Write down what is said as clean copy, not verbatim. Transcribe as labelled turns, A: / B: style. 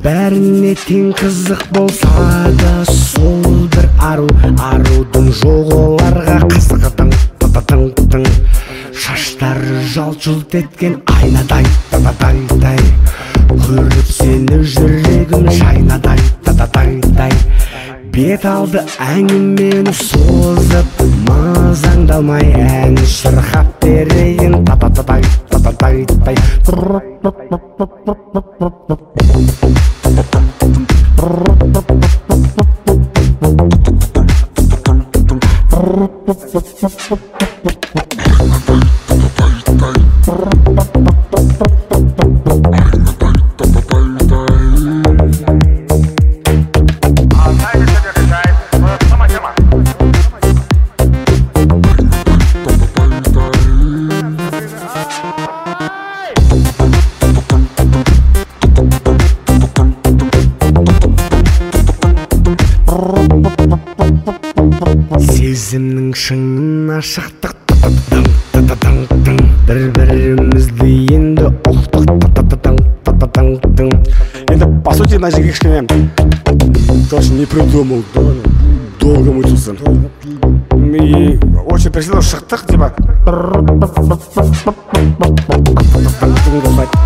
A: бәріне тең қызық болса да сол бір арудың жоқ оларға қызығы тың шаштары жалт-жұлт еткен айнадай көріп сені жүрегім шайнадай бет алды әңгімені созып мазаңдалмай ән шырқап берейін сезімнің шыңына шықтық бір-бірімізді енді ұқтық
B: енді по сути мына жерге кішкене короче не придумал, долго мучился и очень присел, шықтық типа